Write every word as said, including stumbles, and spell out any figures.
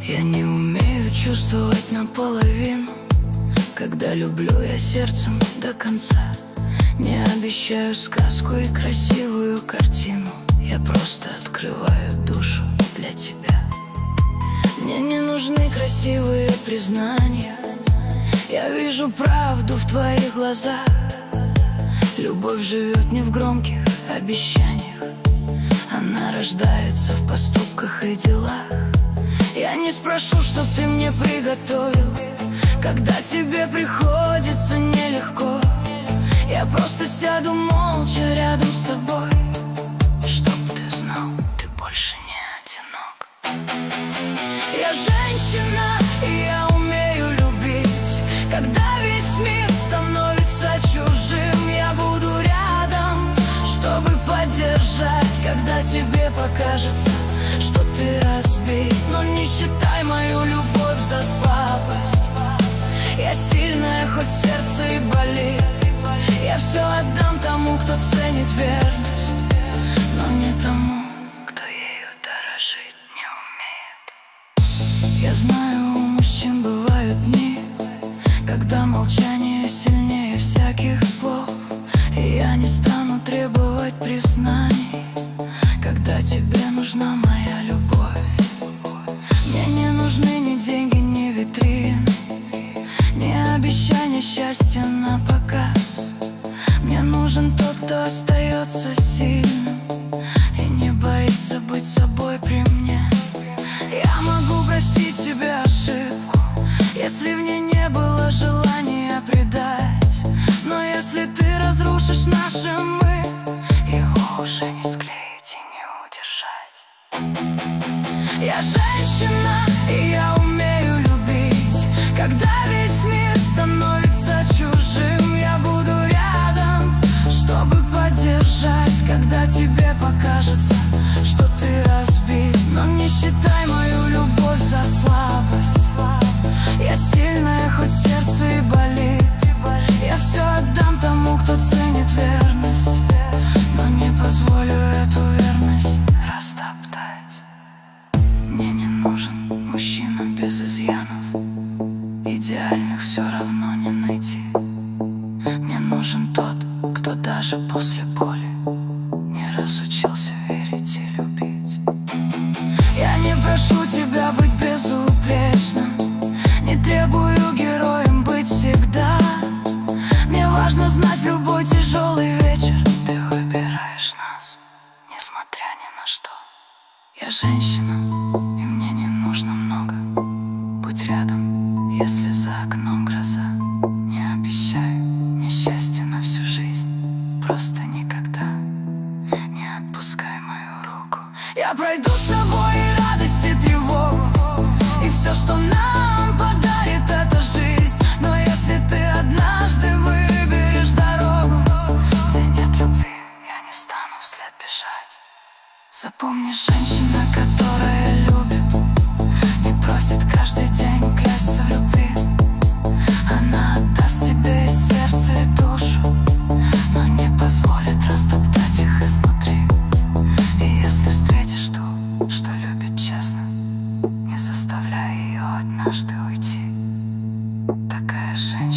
Я не умею чувствовать наполовину, когда люблю я сердцем до конца. Не обещаю сказку и красивую картину, я просто открываю душу для тебя. Мне не нужны красивые признания, я вижу правду в твоих глазах. Любовь живет не в громких обещаниях, она рождается в поступках и делах. Я не спрошу, что ты мне приготовил, когда тебе приходится нелегко. Я просто сяду молча рядом с тобой, чтоб ты знал, ты больше не одинок. Я женщина, и я умею любить. Когда весь мир становится чужим, я буду рядом, чтобы поддержать. Когда тебе покажется, что ты разбит, но не считай мою любовь за слабость. Я сильная, хоть сердце и болит. Я все отдам тому, кто ценит верность, но не тому, кто ею дорожить не умеет. Я знаю, у мужчин бывают дни, когда молчание сильнее всяких слов, и я не стану требовать признаний, когда тебе нужна моя любовь. Мне не нужны ни деньги, ни витрины, ни обещания счастья на показ. Мне нужен тот, кто остается сильным и не боится быть собой при мне. Я могу простить тебе ошибку, если в ней не было желания предать. Но если ты разрушишь наши мы, его уже не склеить и не удержать. Я женщина, и я умею любить. Когда весь мир становится чужим, я буду рядом, чтобы поддержать. Когда тебе покажется, что ты разбит, но не считай мою любовь за слабость. Я сильная, хоть сердце и болит. Я все отдам тому, кто ценит верность, но не позволю эту верность растоптать. Мне не нужен мужчина без изъянов, идеальных все равно не найти. Мне нужен тот, кто даже после боли не разучился верить и любить. Я не прошу тебя быть безупречным, не требую героем быть всегда. Мне важно знать в любой тяжелый вечер, ты выбираешь нас, несмотря ни на что. Я женщина, и мне не нужно много. Будь рядом, если за окном гроза. Не обещаю несчастье на всю жизнь, просто никогда не отпускай мою руку. Я пройду с тобой и радость, и тревогу, и все, что нам подарит эта жизнь. Но если ты однажды выберешь дорогу, где нет любви, я не стану вслед бежать. Запомни, женщина, которая любит, не просит каждый день клясться в любви. Она отдаст тебе и сердце, и душу, но не позволит растоптать их изнутри. И если встретишь ту, что любит честно, не заставляй ее однажды уйти. Такая женщина